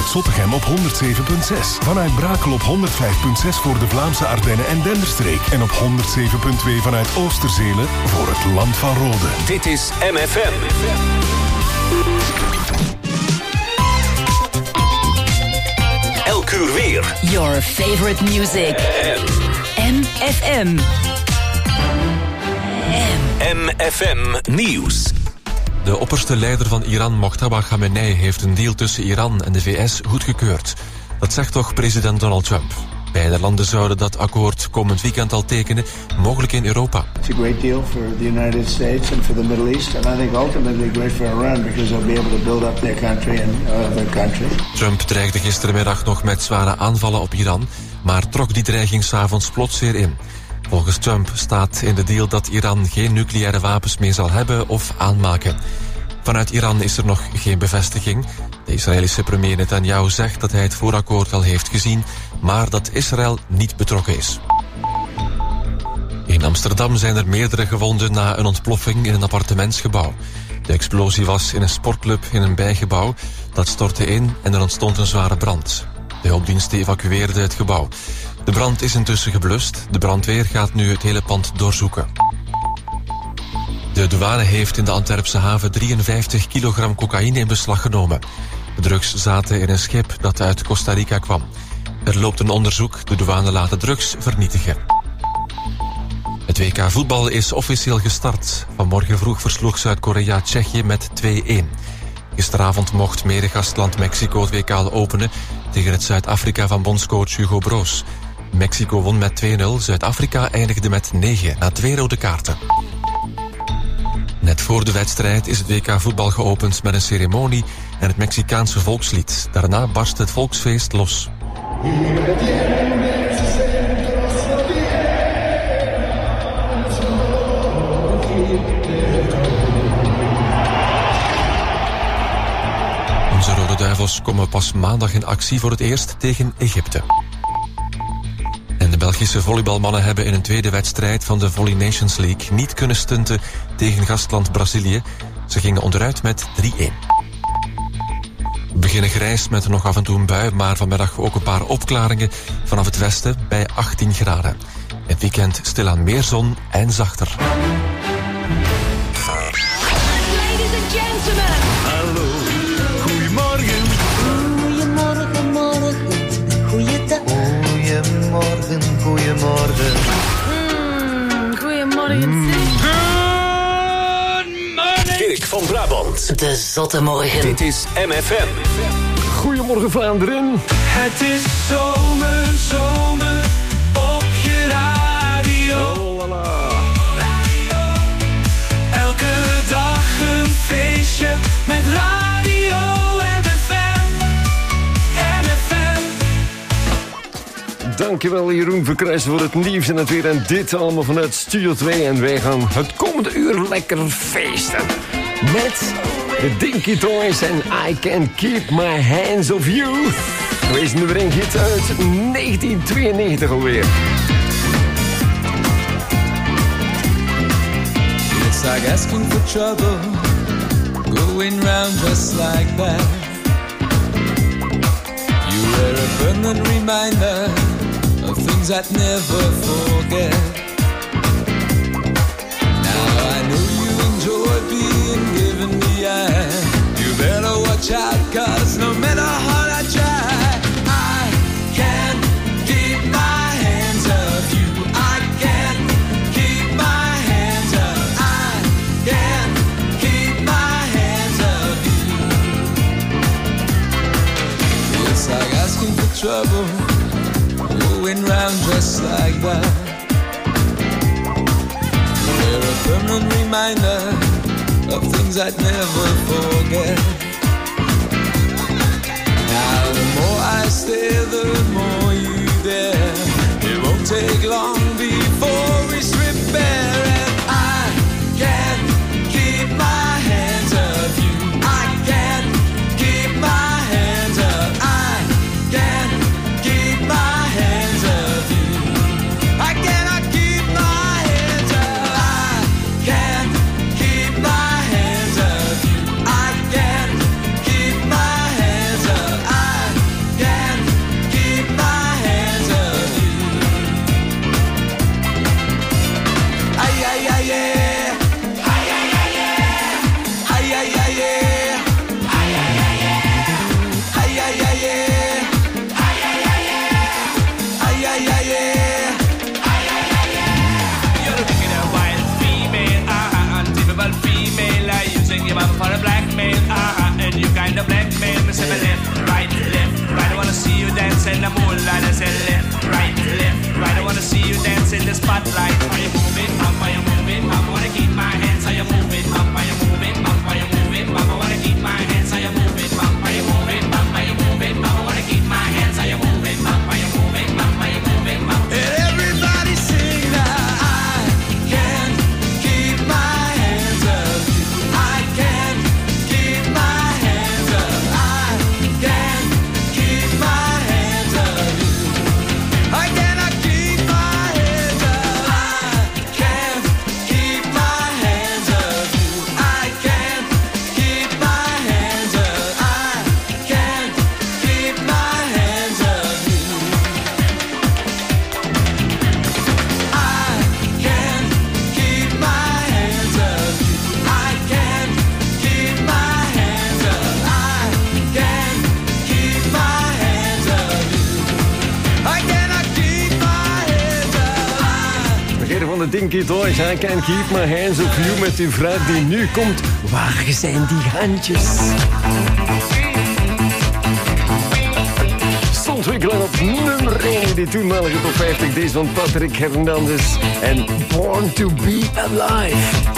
vanuit Zottegem op 107.6. Vanuit Brakel op 105.6 voor de Vlaamse Ardennen en Denderstreek. En op 107.2 vanuit Oosterzele voor het Land van Rode. Dit is MFM. Elk uur weer. Your favorite music. MFM. MFM Nieuws. De opperste leider van Iran, Mojtaba Khamenei, heeft een deal tussen Iran en de VS goedgekeurd. Dat zegt toch president Donald Trump. Beide landen zouden dat akkoord komend weekend al tekenen, mogelijk in Europa. It's a great deal for the United States and for the Middle East, and I think ultimately great for Iran because they'll be able to build up their country and other countries. Trump dreigde gistermiddag nog met zware aanvallen op Iran, maar trok die dreiging 's avonds plots weer in. Volgens Trump staat in de deal dat Iran geen nucleaire wapens meer zal hebben of aanmaken. Vanuit Iran is er nog geen bevestiging. De Israëlische premier Netanyahu zegt dat hij het voorakkoord al heeft gezien, maar dat Israël niet betrokken is. In Amsterdam zijn er meerdere gewonden na een ontploffing in een appartementsgebouw. De explosie was in een sportclub in een bijgebouw. Dat stortte in en er ontstond een zware brand. De hulpdiensten evacueerden het gebouw. De brand is intussen geblust. De brandweer gaat nu het hele pand doorzoeken. De douane heeft in de Antwerpse haven 53 kilogram cocaïne in beslag genomen. De drugs zaten in een schip dat uit Costa Rica kwam. Er loopt een onderzoek. De douane laat de drugs vernietigen. Het WK voetbal is officieel gestart. Vanmorgen vroeg versloeg Zuid-Korea Tsjechië met 2-1. Gisteravond mocht medegastland Mexico het WK openen tegen het Zuid-Afrika van bondscoach Hugo Broos. Mexico won met 2-0, Zuid-Afrika eindigde met 9 na 2 rode kaarten. Net voor de wedstrijd is het WK voetbal geopend met een ceremonie en het Mexicaanse volkslied. Daarna barst het volksfeest los. Onze Rode Duivels komen pas maandag in actie voor het eerst tegen Egypte. En de Belgische volleybalmannen hebben in een tweede wedstrijd van de Volley Nations League niet kunnen stunten tegen gastland Brazilië. Ze gingen onderuit met 3-1. We beginnen grijs met nog af en toe een bui, maar vanmiddag ook een paar opklaringen vanaf het westen bij 18 graden. Het weekend stilaan meer zon en zachter. Ladies and gentlemen. Hallo, goedemorgen. Goedemorgen, morgen, goeiedag. Goedemorgen, goedemorgen. Goedemorgen. Dirk van Brabant. De zotte morgen. Dit is MFM. Goedemorgen Vlaanderen. Het is zomer op je radio. Oh, la. Elke dag een feestje met radio MFM. MFM. Dankjewel Jeroen Verkruijsen voor het nieuws en het weer. En dit allemaal vanuit Studio 2. En wij gaan het komende uur lekker feesten. Met de Dinky Toys en I Can't Keep My Hands Off You. Wees nummer 1 hit uit 1992 alweer. It's like asking for trouble, going round just like that. You were a permanent reminder of things I'd never forget. Now I know you enjoy being given the eye. You better watch out, 'cause no matter how I try, I can't keep my hands off you. I can't keep my hands off. I can't keep my hands off you. It's like asking for trouble, going round just like that. You're a permanent reminder of things I'd never forget. Now the more I stay, the more you there. It won't take long before we strip bare, and I can't keep my hands off you. I can't keep my hands off. I can't keep my hands off you. I cannot keep my hands off. I can't keep my hands off you. I can't de Dinky Toys. I Can't Keep My Hands Off You met uw vraag die nu komt. Waar zijn die handjes? Stond wikkelen op nummer 1. Die toenmalige top 50. Deze van Patrick Hernandez. En Born to Be Alive.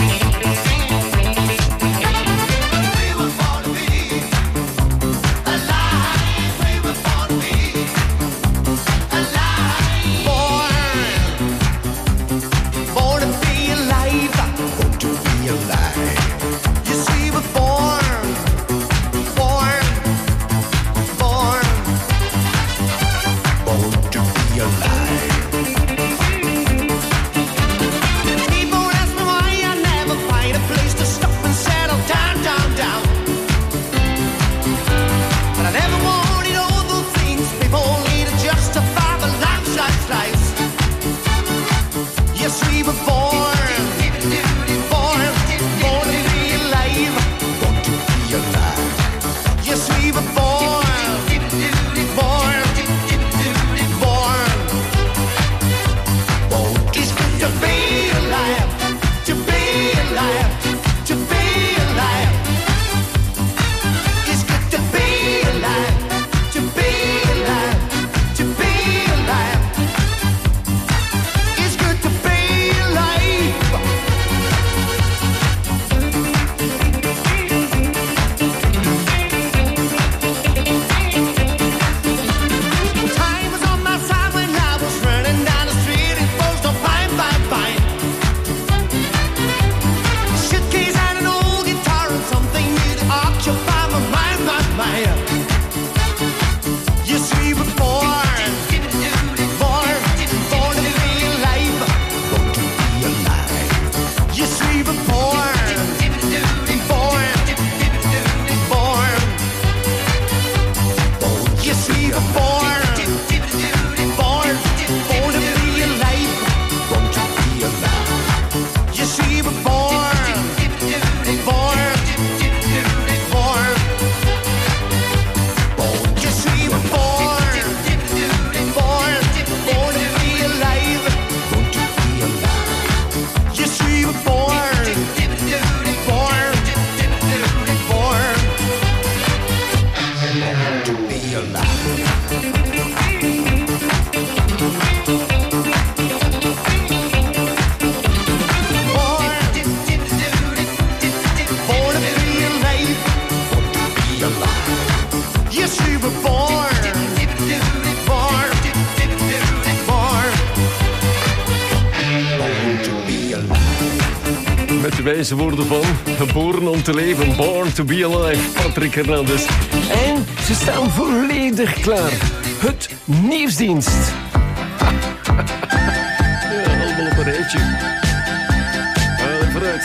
Wijze woorden van geboren om te leven, Born to be Alive, Patrick Hernandez. En ze staan volledig klaar. Het nieuwsdienst. Ja, allemaal op een rijtje. Vooruit.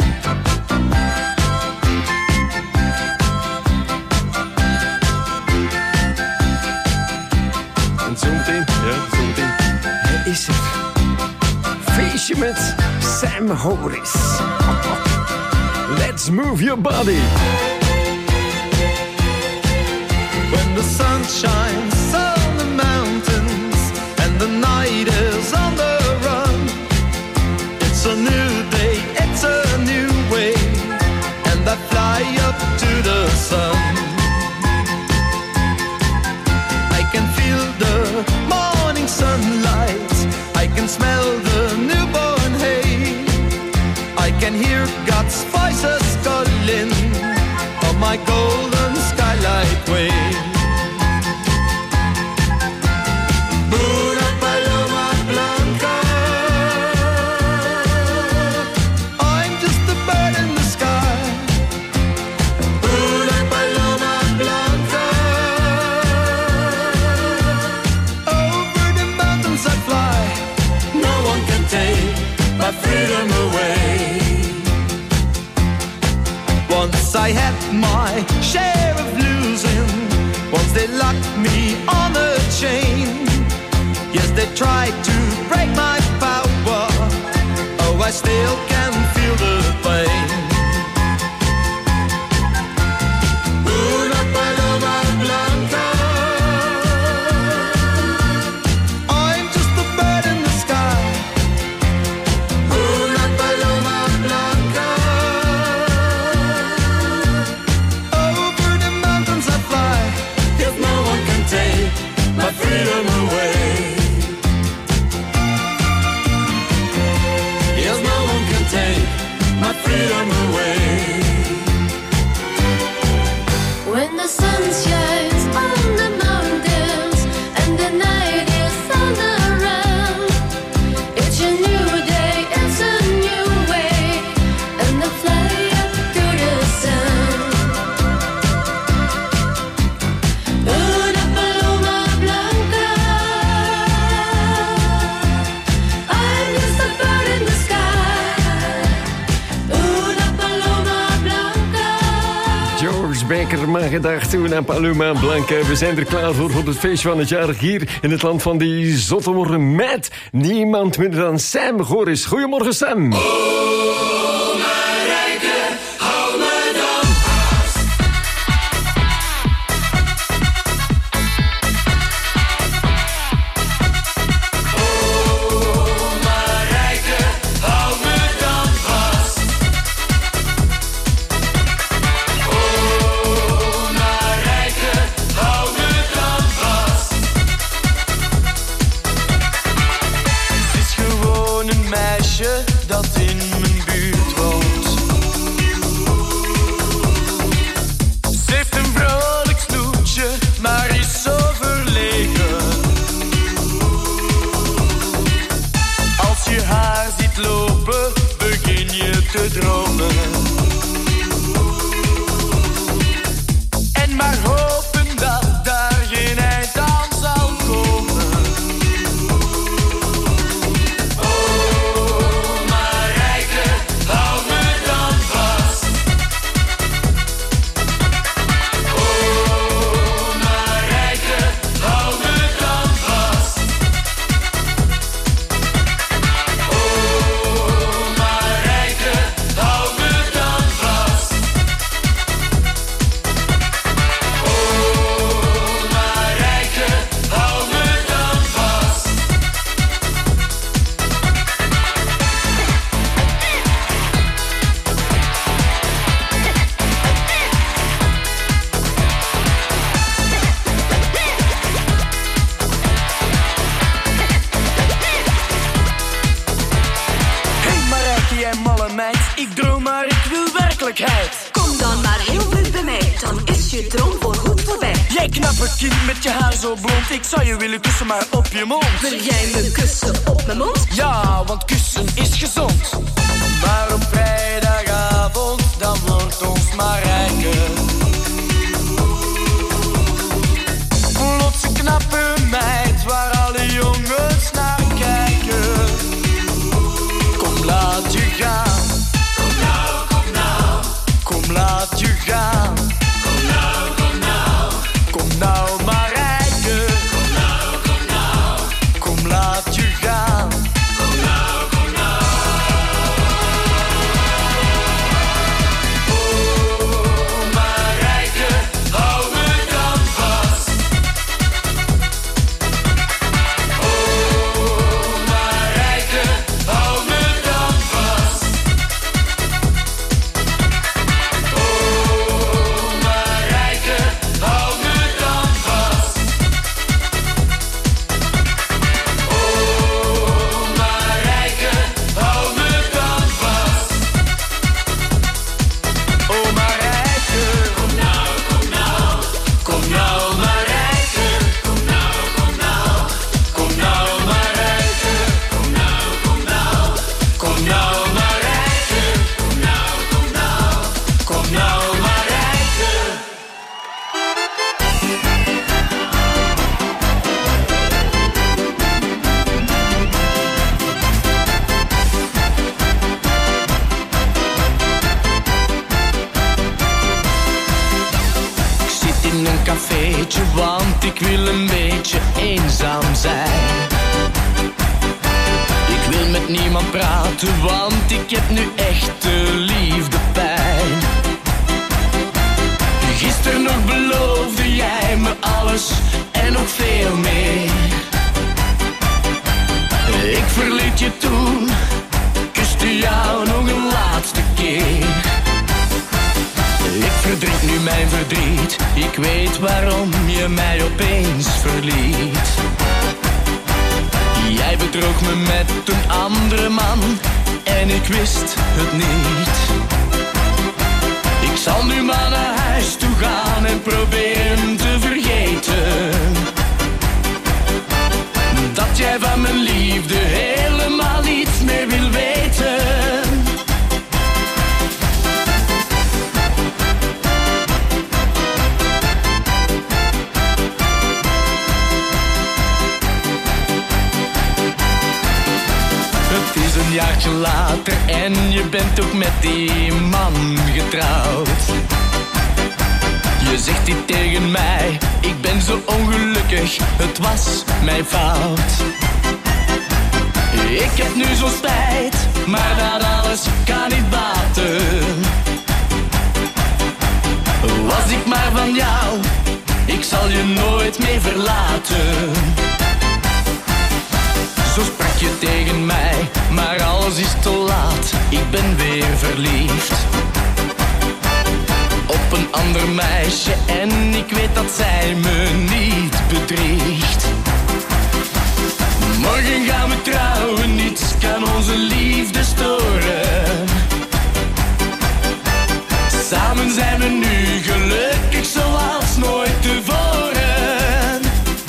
En zometeen, hij is er. Feestje met Sam Horis. Let's move your body. When the sun shines on the mountains and the night is on the run, it's a new day, it's a new way, and I fly up to the sun. I can feel the morning sunlight, I can smell the newborn hay, I can hear God's voices calling on my golden skylight way. Una paloma blanca, I'm just a bird in the sky. Una paloma blanca, over the mountains I fly. No one can take my freedom away. Once I had my share of losing, once they locked me on a chain. Yes, they tried to break my power, oh, I still can feel the pain. Una paloma blanca, I'm just a bird in the sky. Gedag toe naar Paloma Blanca. We zijn er klaar voor het feestje van het jaar hier in het land van die zottemorgen met niemand minder dan Sam Goris. Goedemorgen, Sam. Kom dan maar heel dicht bij mij, dan is je droom voorgoed voorbij. Jij knappe kind met je haar zo blond, ik zou je willen kussen maar op je mond. Wil jij me kussen op mijn mond? Ja, want kussen is gezond. Maar op vrijdagavond, dan wordt ons maar rijker. Plots een knappe meid, waar alle jongens naar kijken. Kom, laat je gaan. Laat je gaan. Kom nou maar rijken. Kom, laat je gaan. Kom nou. Oh, maar rijken, hou me dan vast. Oh, maar rijken, hou me dan vast. Want ik wil een beetje eenzaam zijn. Ik wil met niemand praten, want ik heb nu echte liefdepijn. Gisteren nog beloofde jij me alles en nog veel meer. Ik verliet je toen, kuste jou nog een laatste keer. Ik verdriet nu mijn verdriet, ik weet waarom je mij opeens verliet. Jij bedroog me met een andere man en ik wist het niet. Ik zal nu maar naar huis toe gaan en proberen te vergeten dat jij van mijn liefde helemaal niets meer wil weten. Het is een jaartje later en je bent ook met die man getrouwd. Je zegt dit tegen mij, ik ben zo ongelukkig, het was mijn fout. Ik heb nu zo spijt, maar dat alles kan niet baten. Was ik maar van jou, ik zal je nooit meer verlaten. Zo sprak je tegen mij, maar alles is te laat, ik ben weer verliefd op een ander meisje en ik weet dat zij me niet bedriegt. Morgen gaan we trouwen, niets kan onze liefde storen. Samen zijn we nu gelukkig zoals nooit tevoren.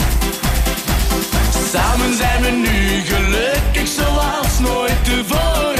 Samen zijn we nu gelukkig zoals nooit tevoren.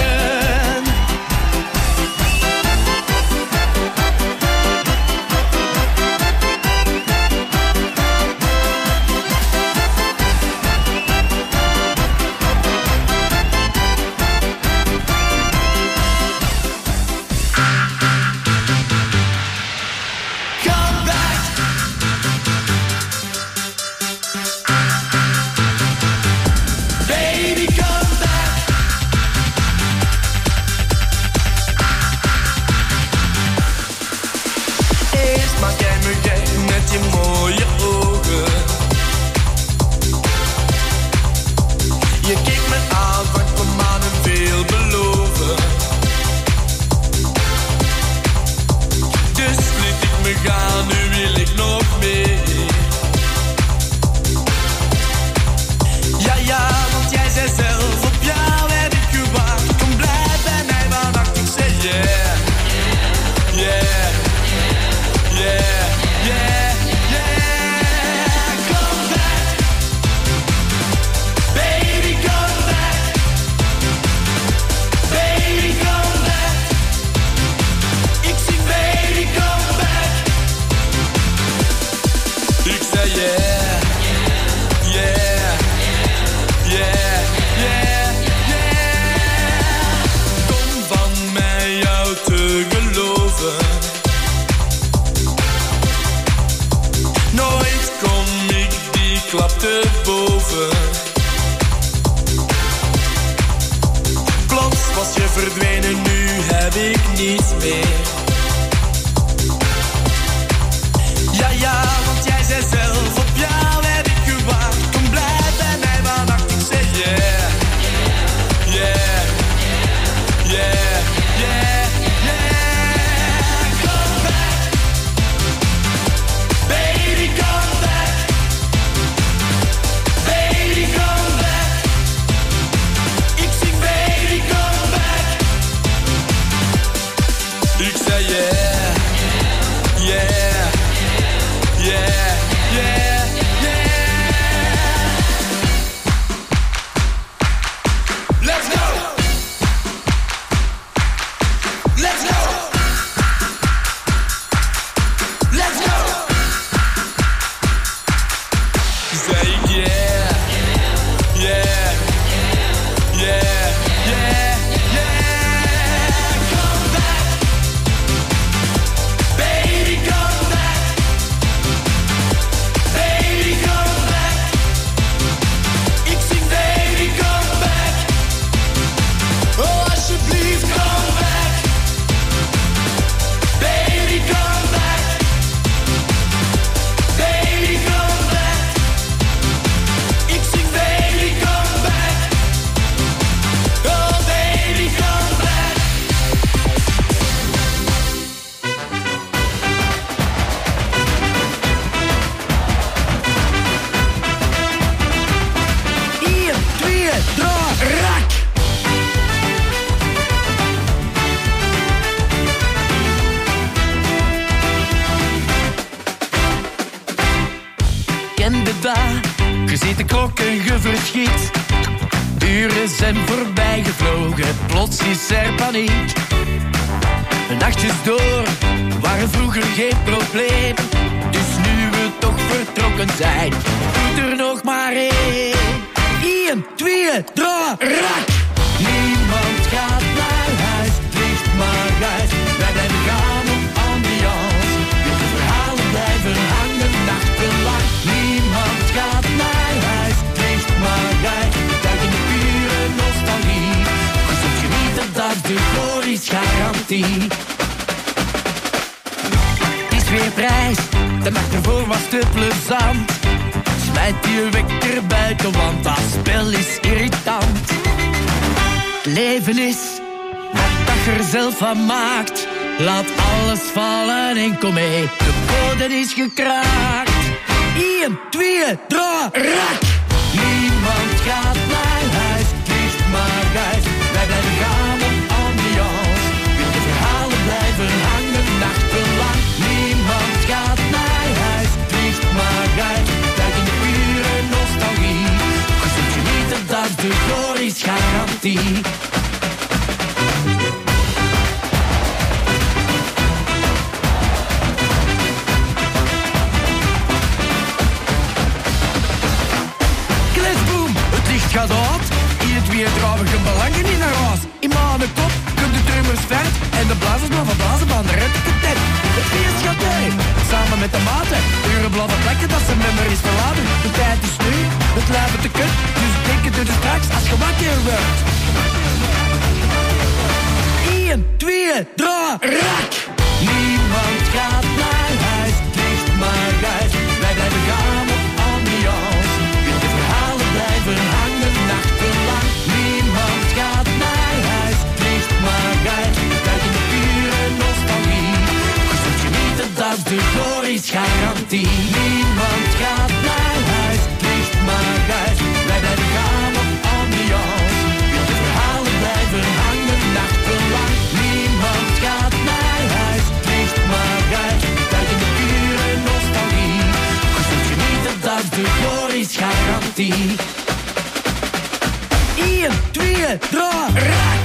Ik zei kende dat. Je ziet de klok en je verschiet. Uren zijn voorbij gevlogen, plots is er paniek. Nachtjes door waren vroeger geen probleem. Dus nu we toch vertrokken zijn, moet er nog maar één. 1, 2, 3, rak! Niemand gaat naar huis, ligt maar uit. Wij blijven gaan op ambiance. De verhalen blijven hangen nachtenlang. Niemand gaat naar huis, ligt maar uit. Duik in de pure nostalgie. Je zult genieten, dat is de gloriesgarantie. Het is weer prijs, de nacht ervoor was te plezant. Smijt je wekker buiten, want dat spel is irritant. Het leven is wat je er zelf van maakt. Laat alles vallen en kom mee, de code is gekraakt. 1, 2, 3, rak! Niemand gaat naar huis, ligt maar uit. Wij blijven gaan op ambiance. De verhalen blijven hangen nachtenlang. Niemand gaat naar huis, ligt maar uit. Duik in de pure nostalgie. Je zult genieten, dat is de gloriesgarantie. Gaat uit, in het weer trouwige belangen in haar huis. In mijn kop komt de drummers vet en de blazers maar van blazen van de retteketet. Het feest gaat mee, samen met de maten. Uren blijven plekken dat ze met me is verlaten. De tijd is nu, het lijven te kut, dus denk het er straks als je wakker wordt. 1, 2, 3, rak! Niemand gaat naar huis, ligt maar uit. Wij blijven gaan op ambiance. De verhalen blijven hangen nachtenlang. Niemand gaat naar huis, ligt maar uit. Duik in de pure nostalgie. Je zult genieten, dat is de gloriesgarantie. Niemand gaat naar huis, ligt maar uit. Wij blijven gaan op ambiance. De verhalen blijven hangen nachtenlang. Niemand gaat naar huis, ligt maar uit. Duik in de pure nostalgie. Je zult genieten, dat is de gloriesgarantie. 1, 2, 3, rak!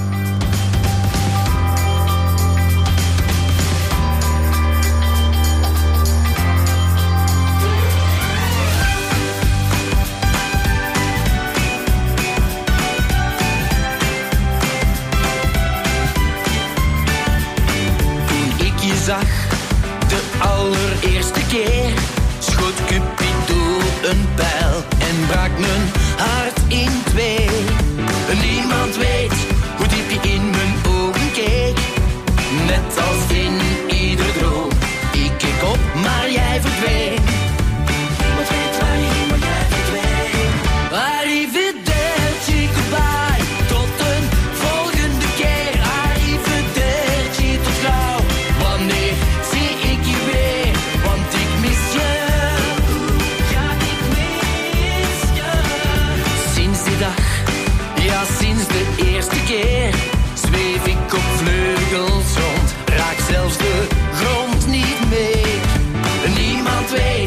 Toen ik je zag, de allereerste keer, schoot Cupido een pijl en brak mijn hart in twee. Niemand weet hoe diep je in mijn ogen keek. Net als in ieder droom. Ik keek op, maar jij verdween. Niemand weet waar je heen, maar jij verdween. Arrivederci, goodbye. Tot een volgende keer. Arrivederci, tot gauw. Wanneer zie ik je weer? Want ik mis je. Ja, ik mis je. Sinds die dag, ja, sinds de eerste keer zweef ik op vleugels rond, raak zelfs de grond niet mee. Niemand weet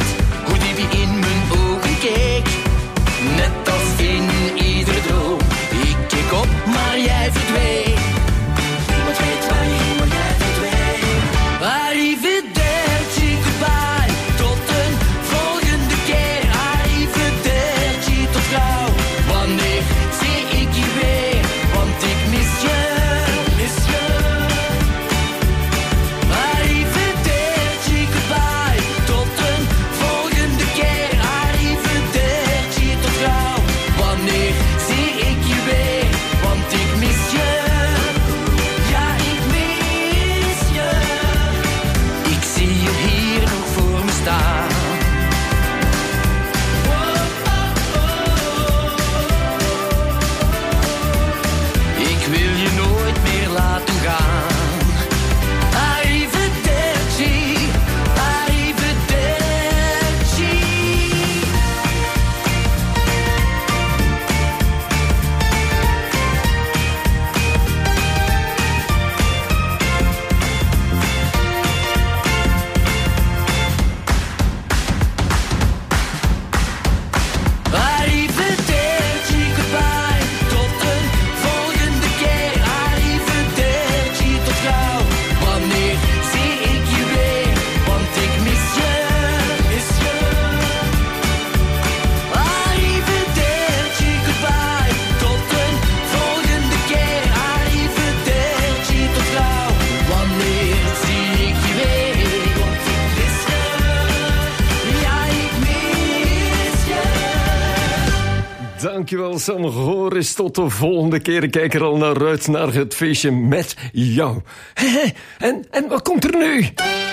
Dankjewel Sam Goris. Tot de volgende keer. Ik kijk er al naar uit, naar het feestje met jou. En wat komt er nu?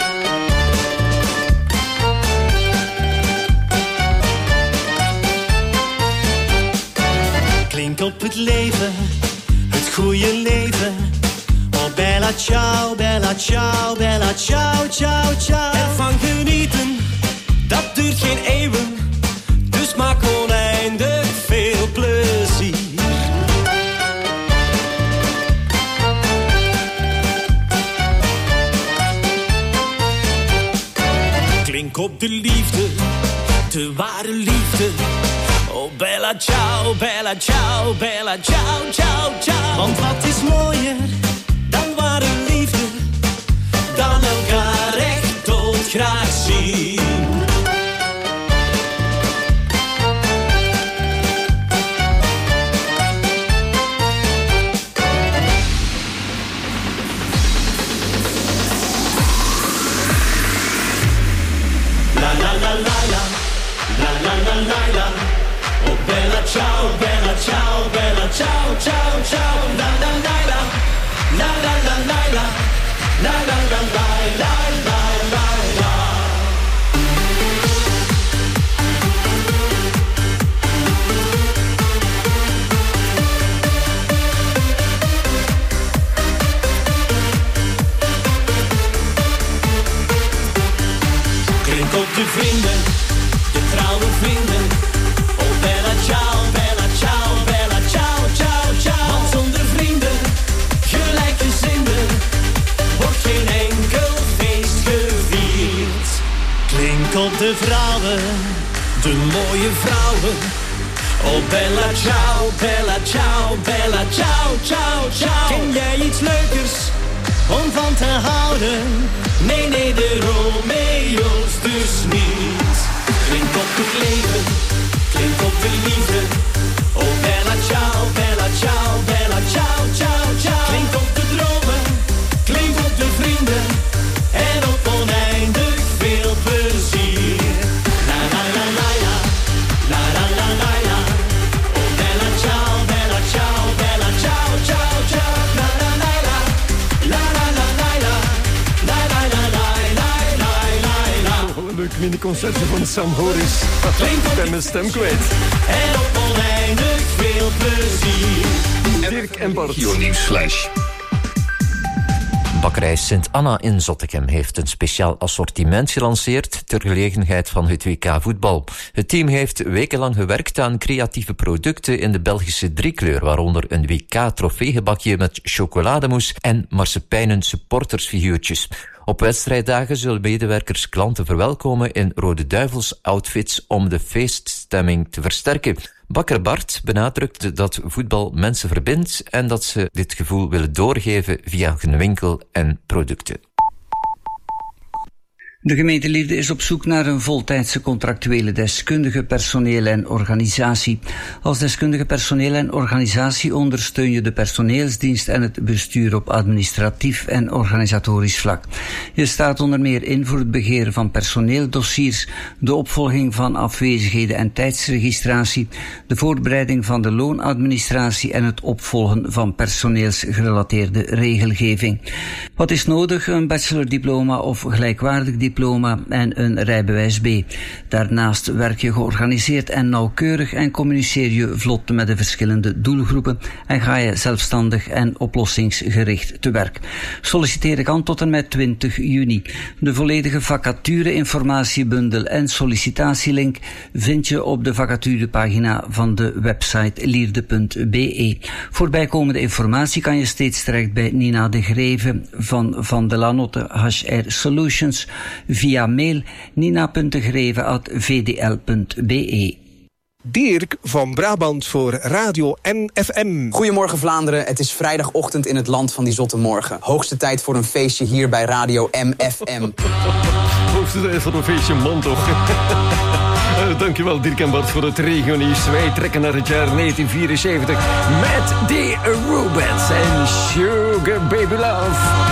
Klink op het leven, het goede leven. Oh bella ciao, bella ciao, bella ciao, ciao, ciao. Ervan genieten, dat duurt geen eeuwen. Dus maak oneindig veel plezier. Klink op de liefde, de ware liefde. Oh bella ciao, bella ciao, bella ciao, ciao, ciao. Want wat is mooier dan ware liefde, dan elkaar echt doodgraag zien. La la la la la, la la la la la. Oh bella ciao, bella ciao, bella ciao, ciao, ciao. La la la la, la la la la la, la la la la la la la la. Klink op de vrienden, de trouwe vrienden. Oh bella ciao, bella ciao, bella ciao, ciao, ciao. Want zonder vrienden, gelijkgezinden, wordt geen enkel feest gevierd. Klink op de vrouwen, de mooie vrouwen. Oh bella ciao, bella ciao, bella ciao, ciao, ciao. Ken jij iets leukers om van te houden? Nee, nee, de Romeo's dus niet. Klink op het leven, klink op de liefde. Oh bella ciao, bella ciao, bella ciao, ciao, ciao. Klink op de dromen, klink op de vrienden. En op oneindig veel plezier. La la la la la, la la la la la. Oh bella ciao, bella ciao, bella ciao, ciao, ciao. La la la la, la la la la la. La la la la la la la la. Oh, een leuk mini-concertje van Sam Goris. Ik ben mijn stem kwijt. En op oneindig veel plezier. Dirk en Bart. Nieuwsflash. Bakkerij Sint-Anna in Zottegem heeft een speciaal assortiment gelanceerd ter gelegenheid van het WK voetbal. Het team heeft wekenlang gewerkt aan creatieve producten in de Belgische driekleur, waaronder een WK-trofeegebakje met chocolademousse en marsepijnen supportersfiguurtjes. Op wedstrijddagen zullen medewerkers klanten verwelkomen in Rode Duivels-outfits om de feeststemming te versterken. Bakker Bart benadrukt dat voetbal mensen verbindt en dat ze dit gevoel willen doorgeven via hun winkel en producten. De gemeente Lierde is op zoek naar een voltijdse contractuele deskundige personeel en organisatie. Als deskundige personeel en organisatie ondersteun je de personeelsdienst en het bestuur op administratief en organisatorisch vlak. Je staat onder meer in voor het beheren van personeeldossiers, de opvolging van afwezigheden en tijdsregistratie, de voorbereiding van de loonadministratie en het opvolgen van personeelsgerelateerde regelgeving. Wat is nodig? Een bachelordiploma of gelijkwaardig diploma en een rijbewijs B. Daarnaast werk je georganiseerd en nauwkeurig en communiceer je vlot met de verschillende doelgroepen en ga je zelfstandig en oplossingsgericht te werk. Solliciteren kan tot en met 20 juni. De volledige vacature-informatiebundel en sollicitatielink vind je op de vacaturepagina van de website lierde.be. Voor bijkomende informatie kan je steeds terecht bij Nina de Greve van de Lanotte HR Solutions via mail nina.degreve@vdl.be. Dirk van Brabant voor Radio MFM. Goedemorgen Vlaanderen, het is vrijdagochtend in het land van die zotte morgen. Hoogste tijd voor een feestje hier bij Radio MFM. Hoogste tijd voor een feestje, man toch. Dankjewel Dirk en Bart voor het regionieuws. Wij trekken naar het jaar 1974 met The Rubens en Sugar Baby Love.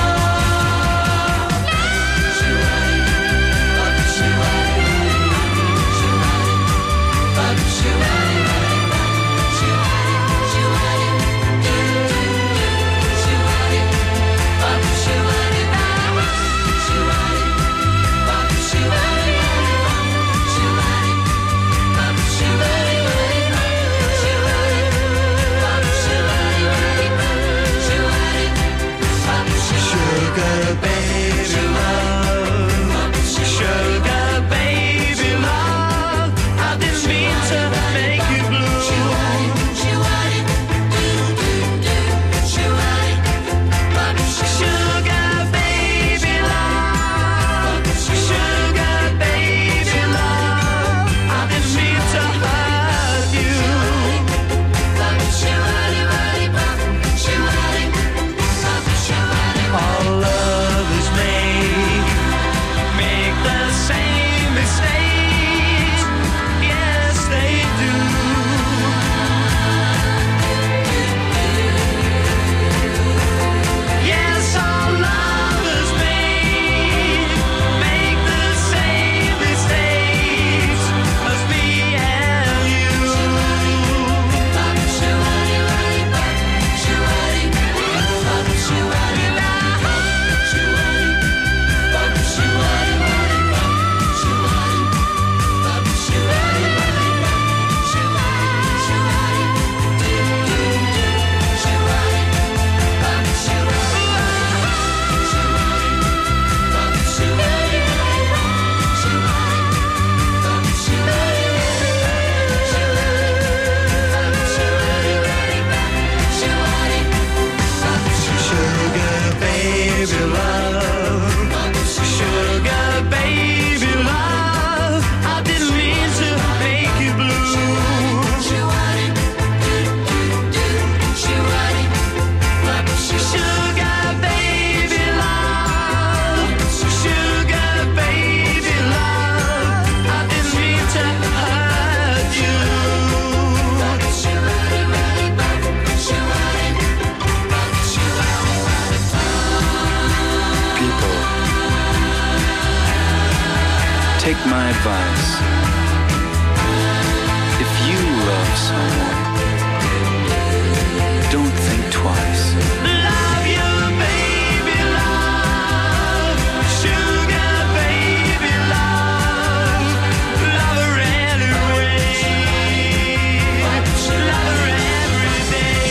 advice. If you love someone, don't think twice. Love you, baby, love. Sugar, baby, love. Love her anyway. Love her every day.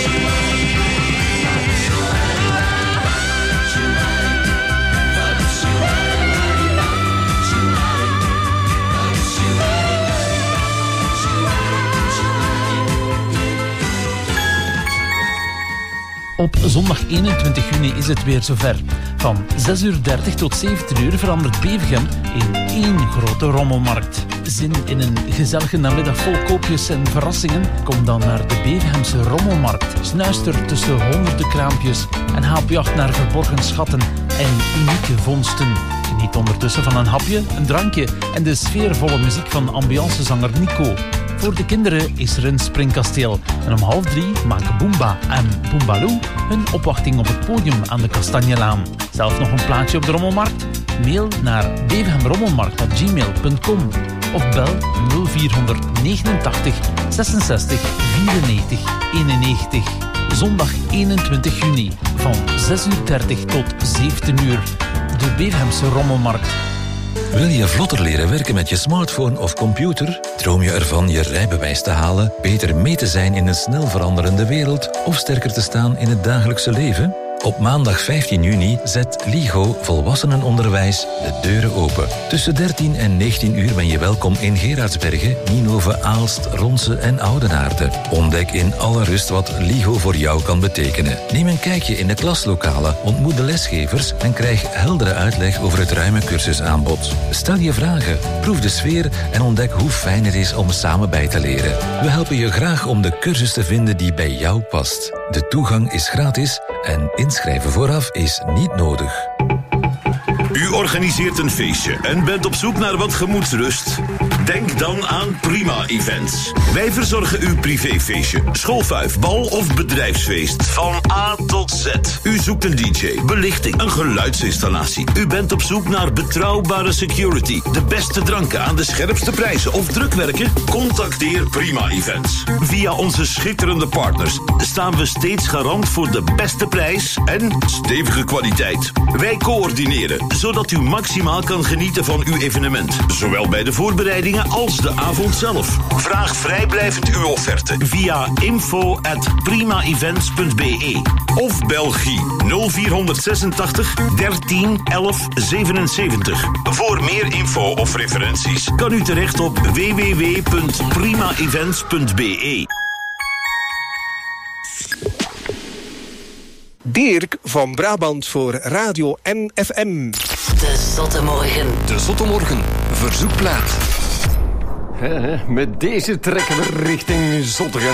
Op zondag 21 juni is het weer zover. Van 6:30 tot 17 uur verandert Bevergem in één grote rommelmarkt. Zin in een gezellige namiddag vol koopjes en verrassingen? Kom dan naar de Bevergemse rommelmarkt. Snuister tussen honderden kraampjes en haal op jacht naar verborgen schatten en unieke vondsten. Geniet ondertussen van een hapje, een drankje en de sfeervolle muziek van ambiancezanger Nico. Voor de kinderen is er een springkasteel. En om 2:30 maken Boomba en Boombaloo hun opwachting op het podium aan de Kastanjelaan. Zelf nog een plaatje op de rommelmarkt? Mail naar bevergemrommelmarkt@gmail.com of bel 0489 66 94 91. Zondag 21 juni van 6:30 tot 17 uur. De Bevergemse Rommelmarkt. Wil je vlotter leren werken met je smartphone of computer? Droom je ervan je rijbewijs te halen, beter mee te zijn in een snel veranderende wereld of sterker te staan in het dagelijkse leven? Op maandag 15 juni zet LIGO Volwassenenonderwijs de deuren open. Tussen 13 en 19 uur ben je welkom in Gerardsbergen, Nienhoven, Aalst, Ronse en Oudenaarde. Ontdek in alle rust wat LIGO voor jou kan betekenen. Neem een kijkje in de klaslokalen, ontmoet de lesgevers en krijg heldere uitleg over het ruime cursusaanbod. Stel je vragen, proef de sfeer en ontdek hoe fijn het is om samen bij te leren. We helpen je graag om de cursus te vinden die bij jou past. De toegang is gratis en inschrijven vooraf is niet nodig. U organiseert een feestje en bent op zoek naar wat gemoedsrust? Denk dan aan Prima Events. Wij verzorgen uw privéfeestje, schoolfuif, bal of bedrijfsfeest. Van A tot Z. U zoekt een DJ, belichting, een geluidsinstallatie. U bent op zoek naar betrouwbare security, de beste dranken aan de scherpste prijzen of drukwerken? Contacteer Prima Events. Via onze schitterende partners staan we steeds garant voor de beste prijs en stevige kwaliteit. Wij coördineren, zodat u maximaal kan genieten van uw evenement. Zowel bij de voorbereidingen als de avond zelf. Vraag vrijblijvend uw offerte via info@primaevents.be of bel Guy 0486 13 11 77. Voor meer info of referenties kan u terecht op www.primaevents.be. Dirk van Brabant voor Radio MFM. De Zotte Morgen. De Zotte Morgen, verzoekplaat. Met deze trekken we richting Zottegem.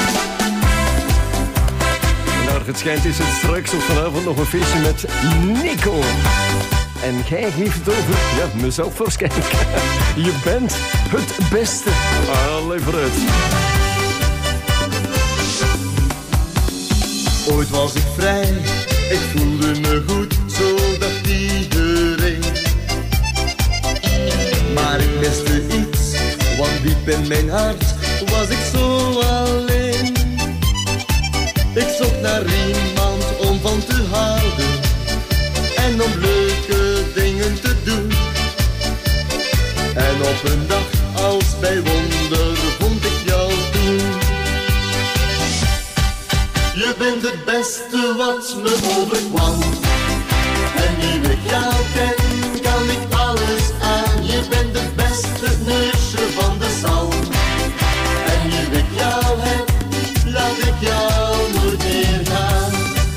Naar het schijnt is het straks of vanavond nog een feestje met Nico. En jij geeft het over, ja, mezelf waarschijnlijk. Je bent het beste. Allee, vooruit. Ooit was ik vrij, ik voelde me goed, zodat iedereen. Maar ik miste iets, want diep in mijn hart was ik zo alleen. Ik zocht naar iemand om van te houden en om leuke dingen te doen. En op een dag als bij wonder vond ik jou toen. Je bent het beste wat me overkwam. En nu ik jou ken, kan ik alles aan. Je bent het beste neusje van de zalm. En nu ik jou heb, laat ik jou nooit meer gaan.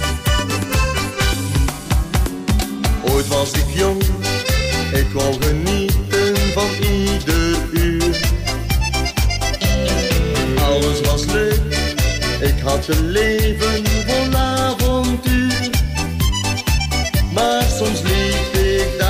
Ooit was ik jong, ik wou genieten van ieder uur. Alles was leuk. Ik had een leven vol avontuur, maar soms liep ik daar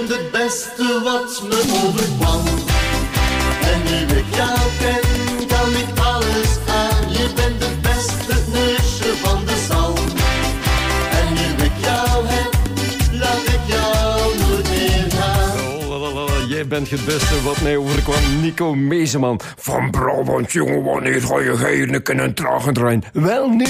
bent het beste wat me overkwam. En nu ik jou ken, kan ik alles aan. Je bent het beste neusje van de zalm. En nu ik jou heb, laat ik jou nooit meer gaan. Jij bent het beste wat mij overkwam, Nico Meeseman. Van Brabant, jongen, wanneer ga je heerlijk in een trage trein? Wel nu.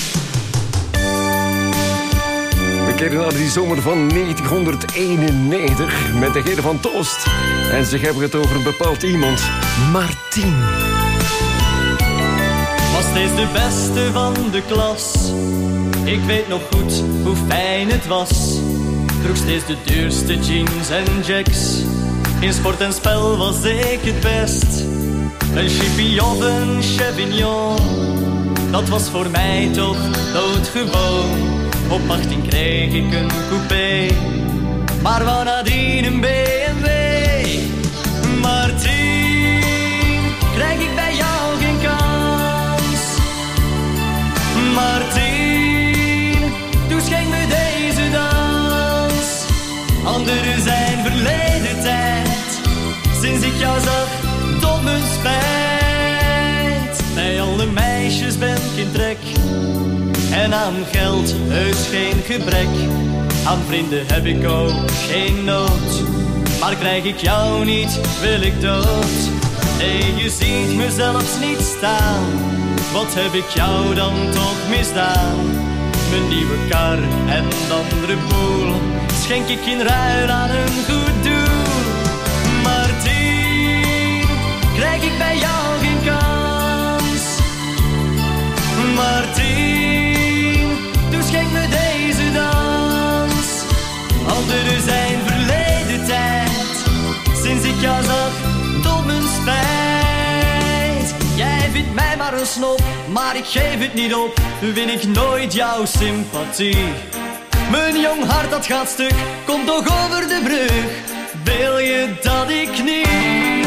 We keren naar die zomer van 1991 met de heren van Toost. En ze hebben het over een bepaald iemand, Martien. Was steeds de beste van de klas. Ik weet nog goed hoe fijn het was. Droeg steeds de duurste jeans en jacks. In sport en spel was ik het best. Een chippie of een chevignon, dat was voor mij toch doodgewoon. Op 18 kreeg ik een coupé, maar wou nadien een BMW. Martien, krijg ik bij jou geen kans? Martien, doe schenk me deze dans. Anderen zijn verleden tijd, sinds ik jou zag, tot mijn spijt. Bij alle meisjes ben ik in trek, en aan geld heus geen gebrek. Aan vrienden heb ik ook geen nood, maar krijg ik jou niet, wil ik dood. Nee, je ziet me zelfs niet staan. Wat heb ik jou dan toch misdaan? Mijn nieuwe kar en andere boel schenk ik in ruil aan een goed doel. Martien, krijg ik bij jou geen kans? Martien, doe schenk me deze dans. Anderen zijn verleden tijd, sinds ik jou zag, tot mijn spijt. Jij vindt mij maar een snop, maar ik geef het niet op. Win ik nooit jouw sympathie. Mijn jong hart dat gaat stuk, komt toch over de brug. Wil je dat ik niet?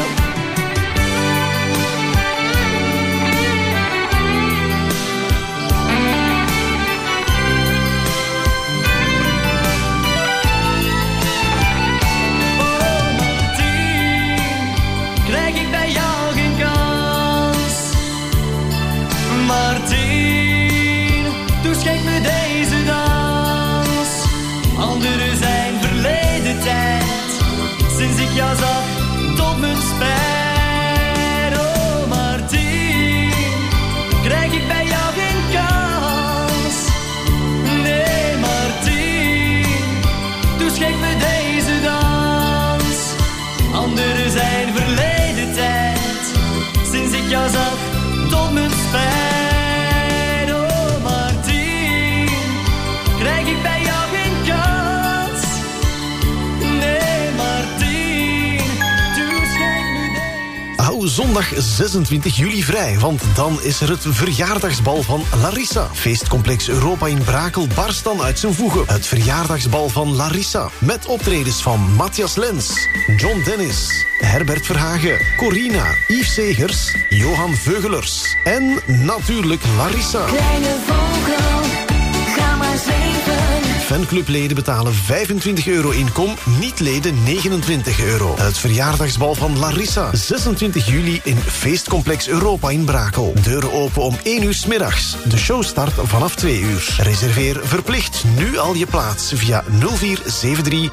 Martien, doe schenk me deze dans. Anderen zijn verleden tijd, sinds ik jou zag, tot mijn spijt. Oh Martien, krijg ik bij jou geen kans? Nee Martien, doe schenk me deze dans. Anderen zijn verleden tijd, sinds ik jou zag, tot mijn spijt. Oh Martien, krijg ik bij jou geen kans? Nee Martien, doe schenk me deze. Hou zondag 26 juli vrij, want dan is er het verjaardagsbal van Larissa. Feestcomplex Europa in Brakel barst dan uit zijn voegen. Het verjaardagsbal van Larissa, met optredens van Matthias Lens, John Dennis, Herbert Verhagen, Corina, Yves Segers, Johan Veugelers en natuurlijk Larissa. Kleine vogel, ga maar zweven. Fanclubleden betalen €25 inkom, niet-leden €29. Het verjaardagsbal van Larissa, 26 juli in Feestcomplex Europa in Brakel. Deuren open om 1 uur 's middags. De show start vanaf 2 uur. Reserveer verplicht nu al je plaats via 0473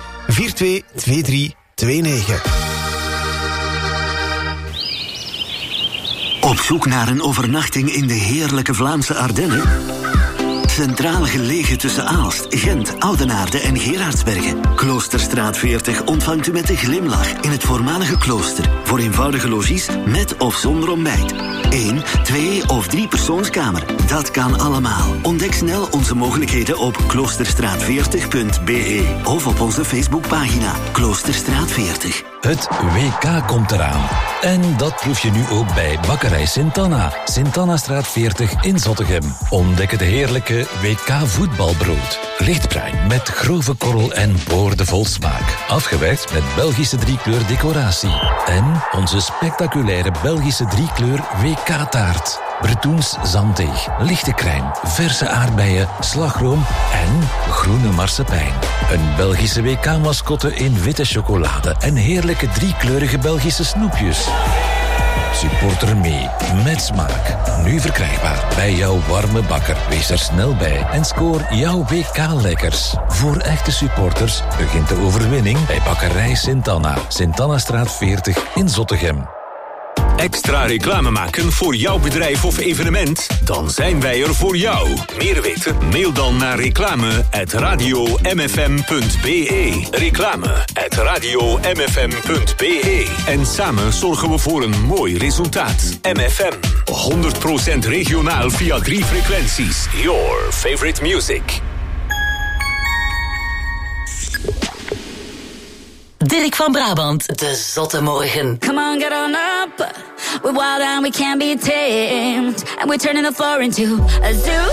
422329. Op zoek naar een overnachting in de heerlijke Vlaamse Ardennen? Centraal gelegen tussen Aalst, Gent, Oudenaarde en Gerardsbergen. Kloosterstraat 40 ontvangt u met een glimlach in het voormalige klooster. Voor eenvoudige logies met of zonder ontbijt. 1, 2 of 3 persoonskamer. Dat kan allemaal. Ontdek snel onze mogelijkheden op kloosterstraat40.be of op onze Facebookpagina Kloosterstraat 40. Het WK komt eraan. En dat proef je nu ook bij Bakkerij Sint-Anna. Sint-Annastraat 40 in Zottegem. Ontdek het heerlijke WK voetbalbrood. Lichtbruin met grove korrel en boordevol smaak. Afgewerkt met Belgische driekleur decoratie. En onze spectaculaire Belgische driekleur WK-taart. Bretoens zanddeeg, lichte crème, verse aardbeien, slagroom en groene marsepein. Een Belgische WK-mascotte in witte chocolade en heerlijke 3-kleurige Belgische snoepjes. Supporter mee, met smaak. Nu verkrijgbaar bij jouw warme bakker. Wees er snel bij en scoor jouw WK-lekkers. Voor echte supporters begint de overwinning bij bakkerij Sint-Anna. Sint-Annastraat 40 in Zottegem. Extra reclame maken voor jouw bedrijf of evenement? Dan zijn wij er voor jou. Meer weten? Mail dan naar reclame@radiomfm.be. Reclame@radiomfm.be. En samen zorgen we voor een mooi resultaat. MFM. 100% regionaal via 3 frequenties. Your favorite music. Dirk van Brabant, de Zotte Morgen. Come on, get on up. We're wild and we can't be tamed. And we're turning the floor into a zoo.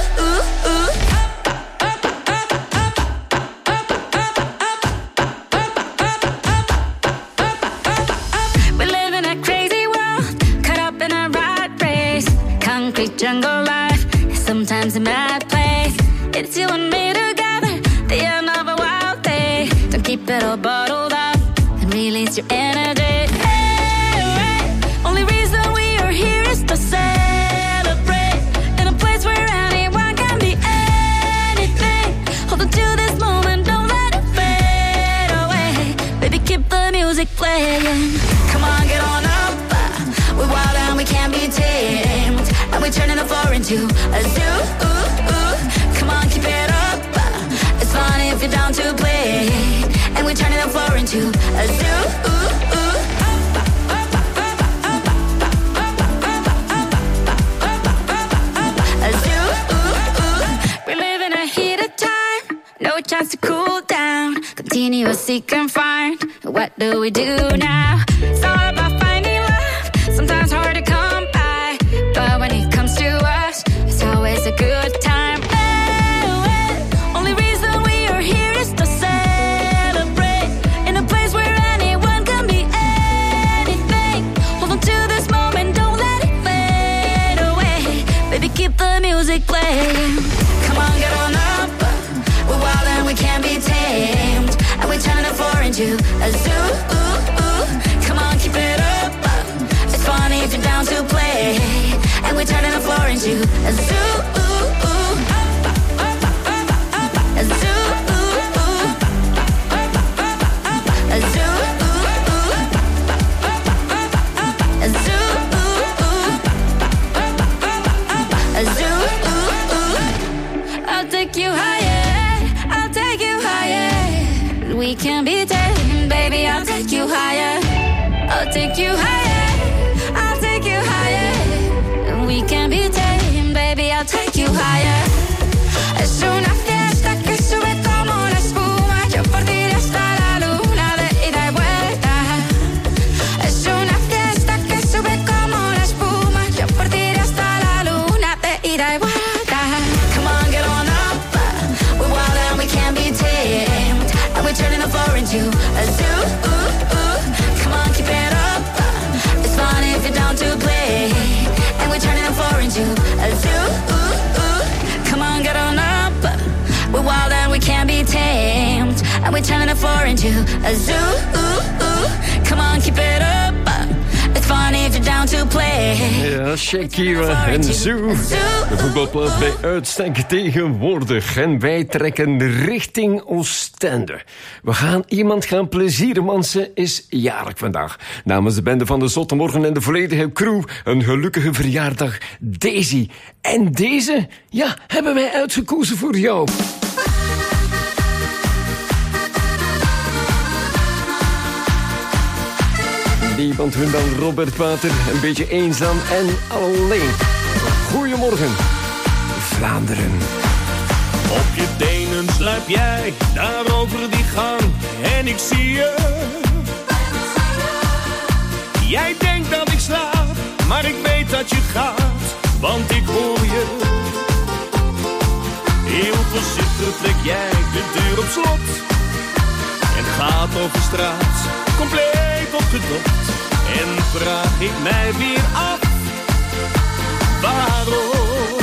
We live in a crazy world, caught up in a rat race. Concrete jungle life, sometimes a mad place. It's you and me together, the end of a wild day. Don't keep it all bottled up. Release your energy. Hey, only reason we are here is to celebrate. In a place where anyone can be anything. Hold on to this moment, don't let it fade away. Baby, keep the music playing. Come on, get on up. We're wild and we can't be tamed. And we're turning the floor into a zoo. Come on, keep it up. It's fun if you're down to play. And we're turning the floor into a zoo. A zoo. We live in a heated time, no chance to cool down. Continuously confined. What do we do now? It's all about finding love. Sometimes hard to come by, but when it comes to us, it's always a good time. Only reason we are here is to say. Keep the music playing. Come on, get on up. We're wild and we can't be tamed. And we're turning the floor into a zoo. Come on, keep it up. It's funny if you're down to play. And we're turning the floor into a zoo. A zoo. A zoo. A zoo. I'll take you higher, I'll take you higher. We can be tamed, baby, I'll take you higher. I'll take you higher, I'll take you higher. We can be tamed, baby, I'll take you higher. Es una fiesta que sube como la espuma. Yo por ti hasta la luna de ida y vuelta. Es una fiesta que sube como la espuma. Yo por ti hasta la luna de ida y vuelta. Turning the floor into a zoo. Come on, keep it up. It's fun if you're down to play. And we're turning the floor into a zoo. Come on, get on up. We're wild and we can't be tamed. And we're turning the floor into a zoo. Come on, keep it up. It's fun if you're down to play. Ja, Shakira en Zoo. De voetbalplaats bij uitstek tegenwoordig. En wij trekken richting Oostende. We gaan iemand gaan plezieren, want ze is jarig vandaag. Namens de bende van de Zotte Morgen en de volledige crew een gelukkige verjaardag, Daisy. En deze, ja, hebben wij uitgekozen voor jou. Niemand hun dan Robert Water, een beetje eenzaam en alleen. Goedemorgen, Vlaanderen. Op je tenen sluip jij daar over die gang en ik zie je. Jij denkt dat ik slaap, maar ik weet dat je gaat, want ik hoor je. Heel voorzichtig trek jij de deur op slot en gaat over straat, compleet opgedopt. En vraag ik mij weer af, waarom?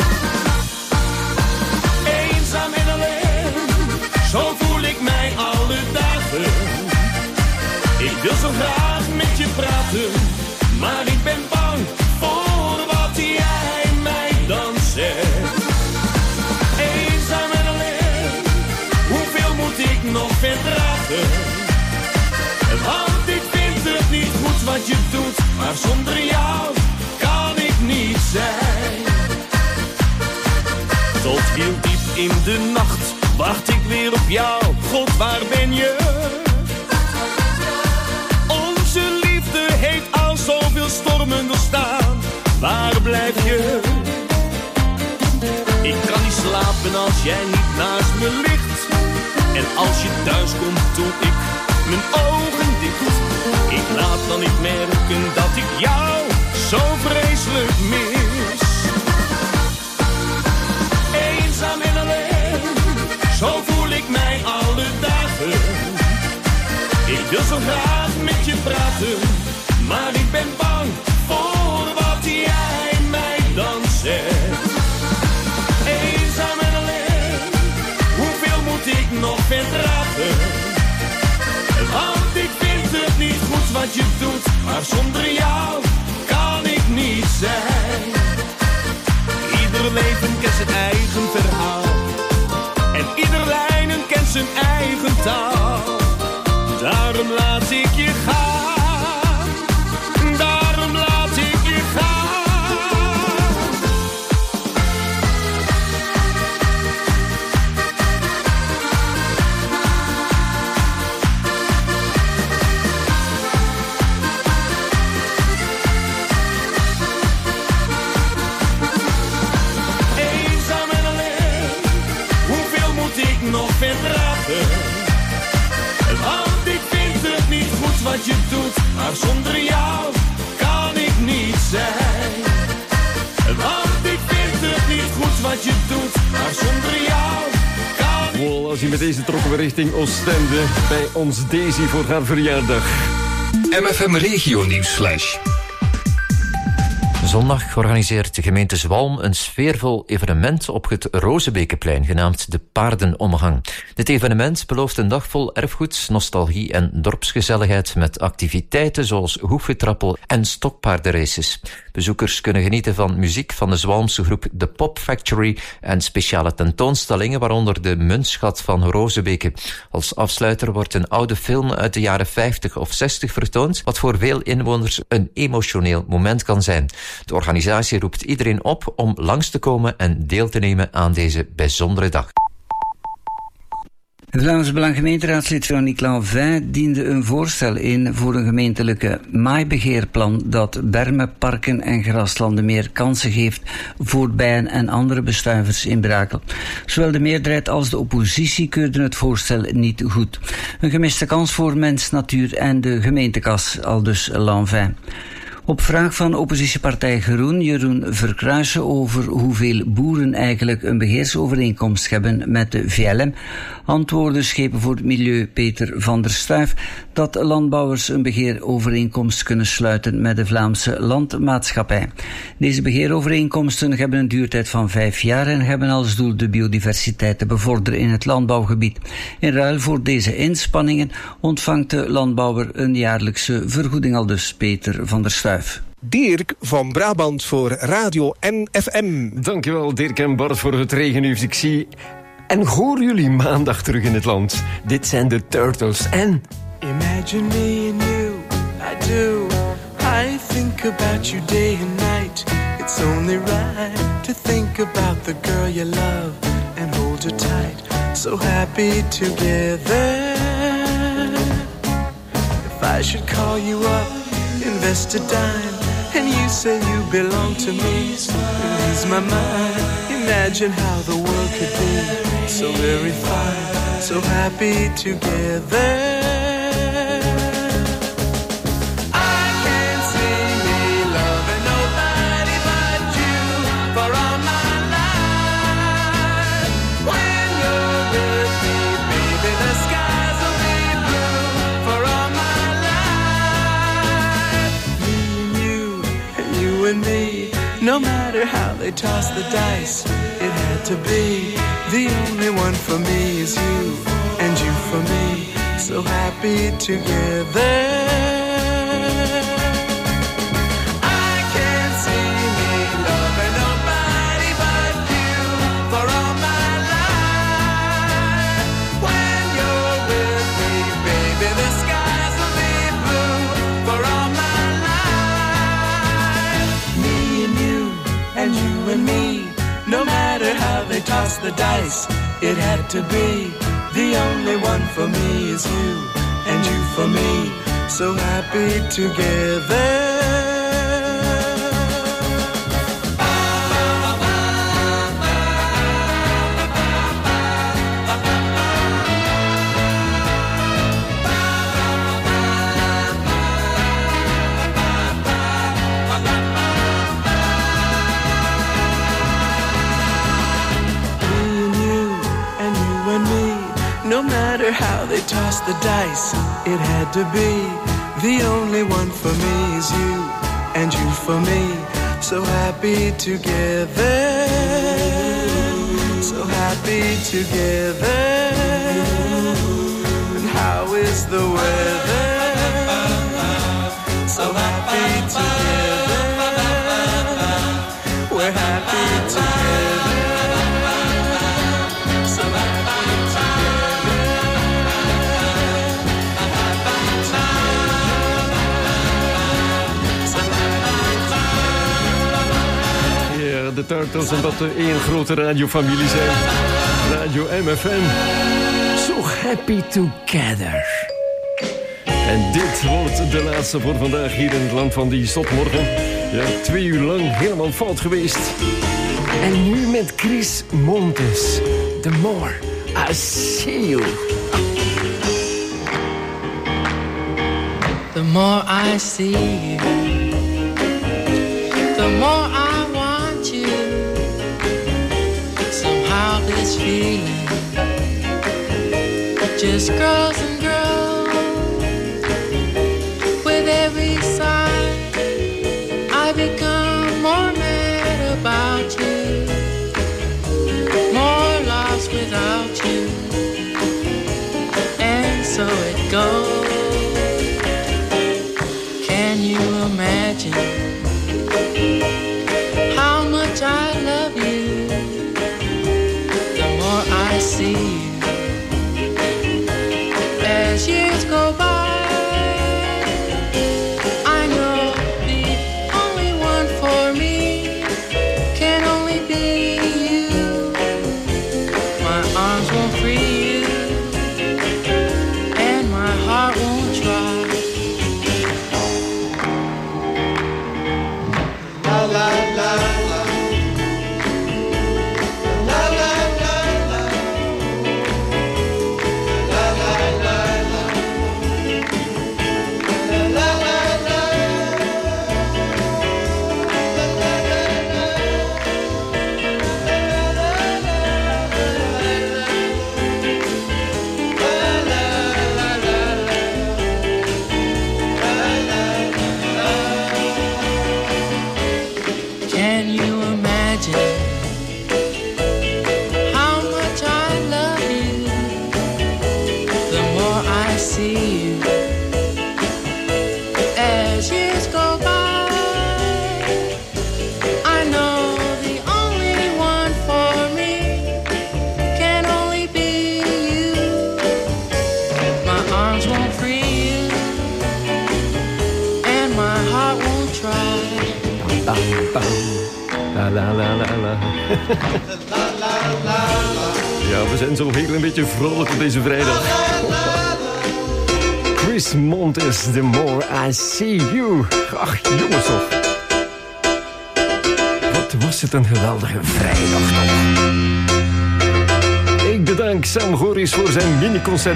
Eenzaam en alleen, zo voel ik mij alle dagen. Ik wil zo graag met je praten, maar ik ben bang voor wat jij mij dan zegt. Eenzaam en alleen, hoeveel moet ik nog verdragen? Want ik vind het niet goed wat je doet, maar zonder jou kan ik niet zijn. Tot heel diep in de nacht wacht ik weer op jou. God, waar ben je? Onze liefde heeft al zoveel stormen doorstaan. Waar blijf je? Ik kan niet slapen als jij niet naast me ligt. En als je thuis komt doe ik mijn ogen dicht. Ik laat dan niet merken dat ik jou zo vreselijk mis. Eenzaam en alleen, zo voel ik mij alle dagen. Ik wil zo graag met je praten, maar ik ben bang voor wat jij mij dan zegt. Eenzaam en alleen, hoeveel moet ik nog verdragen? Want ik vind het niet goed wat je doet, maar zonder jou kan ik niet zijn. Ieder leven kent zijn eigen verhaal en ieder lijnen kent zijn eigen taal. Daarom laat ik je gaan, daarom laat ik je gaan. Eenzaam en alleen, hoeveel moet ik nog verdragen? Want ik vind het niet goed wat je doet, maar zonder jou kan ik niet zijn. Want ik vind het niet goed wat je doet, maar zonder jou kan ik... Wow, als je met deze trokken we richting Oostende bij ons Daisy voor haar verjaardag. MFM Regio Nieuwsflash. Zondag organiseert de gemeente Zwalm een sfeervol evenement op het Rozebekeplein, genaamd de Paardenomgang. Dit evenement belooft een dag vol erfgoed, nostalgie en dorpsgezelligheid met activiteiten zoals hoefgetrappel en stokpaardenraces. Bezoekers kunnen genieten van muziek van de Zwalmse groep The Pop Factory en speciale tentoonstellingen, waaronder de Muntschat van Rozebeke. Als afsluiter wordt een oude film uit de jaren 50 of 60 vertoond, wat voor veel inwoners een emotioneel moment kan zijn. De organisatie roept iedereen op om langs te komen en deel te nemen aan deze bijzondere dag. Het Vlaams Belang gemeenteraadslid Veronique Lanvin diende een voorstel in voor een gemeentelijke maaibegeerplan dat bermen, parken en graslanden meer kansen geeft voor bijen en andere bestuivers in Brakel. Zowel de meerderheid als de oppositie keurden het voorstel niet goed. Een gemiste kans voor mens, natuur en de gemeentekas, aldus Lanvin. Op vraag van oppositiepartij Groen, Jeroen Verkruijsen, over hoeveel boeren eigenlijk een beheersovereenkomst hebben met de VLM, antwoordde schepen voor het milieu Peter van der Stuif dat landbouwers een beheerovereenkomst kunnen sluiten met de Vlaamse Landmaatschappij. Deze beheerovereenkomsten hebben een duurtijd van 5 jaar en hebben als doel de biodiversiteit te bevorderen in het landbouwgebied. In ruil voor deze inspanningen ontvangt de landbouwer een jaarlijkse vergoeding, aldus Peter van der Stuif. Dirk van Brabant voor Radio NFM. Dankjewel Dirk en Bart voor het regennieuws. Ik zie en hoor jullie maandag terug in het land. Dit zijn de Turtles en... Imagine me and you, I do. I think about you day and night. It's only right to think about the girl you love and hold her tight. So happy together. If I should call you up, invest a dime, and you say you belong to me, ease my mind. Imagine how the world could be so very fine, so happy together. I can't see me loving nobody but you for all my life. When you're with me, baby, the skies will be blue for all my life. Me and you and me, no matter matter how they toss the dice, it had to be. The only one for me is you, and you for me. So happy together. Toss the dice, it had to be. The only one for me is you, and you for me. So happy together. No matter how they toss the dice, it had to be. The only one for me is you, and you for me. So happy together. So happy together. And how is the weather? So happy together. We're happy together. So happy de Turtles, omdat we één grote radiofamilie zijn. Radio MFM. So happy together. En dit wordt de laatste voor vandaag hier in het land van die zotmorgen. Ja, 2 uur lang helemaal fout geweest. En nu met Chris Montes. The more I see you. The more I see you, the more I want you. Somehow this feeling just grows and grows. With every sigh, I become more mad about you, more lost without you. And so it goes. Can you imagine how much I love you? The more I see you, as years go by, I know the only one for me can only be you. My arms won't free you, and my heart won't try. Ja, we zijn zo heel een beetje vrolijk op deze vrijdag. Chris Montes, The More I See You. Ach, jongens toch. Wat was het een geweldige vrijdag toch. Ik bedank Sam Goris voor zijn mini-concert.